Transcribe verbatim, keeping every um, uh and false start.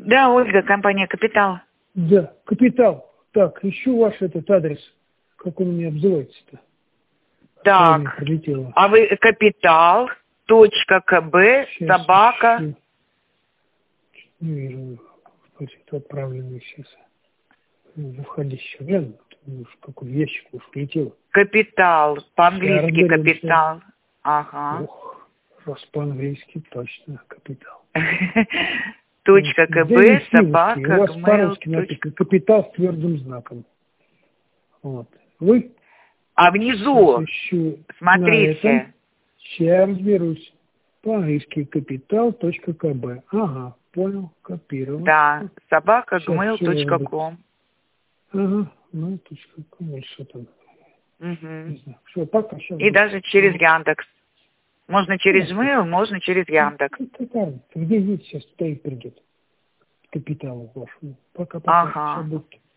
Да, Ольга, компания «Капитал». Да, «Капитал». Так, ищу ваш этот адрес. Как он у меня обзывается-то? Так, а вы «Капитал», точка КБ, Сейчас собака. ищу. Не вижу. Это отправленный сейчас. В входящий. Глянь, какой ящик уж влетел. «Капитал», по-английски «Капитал». Ага. Ох, раз по-английски точно «Капитал». Точка КБ, собака, у вас по-русски написано «Капитал» с твердым знаком. Вот. Вы? А внизу, смотрите. Сейчас разберусь. По-английски «Капитал», точка КБ. Ага, понял, копировал. Да, собака, гмейл точка ком. Ага, ну, точка ком, или что там. Угу. Не знаю. Все, пока. Сейчас И будет. даже через Яндекс. Можно через Mail, можно через Яндекс. Где есть, сейчас стоит, придет. Капиталу вашему. Пока-пока. Ага. Все будет.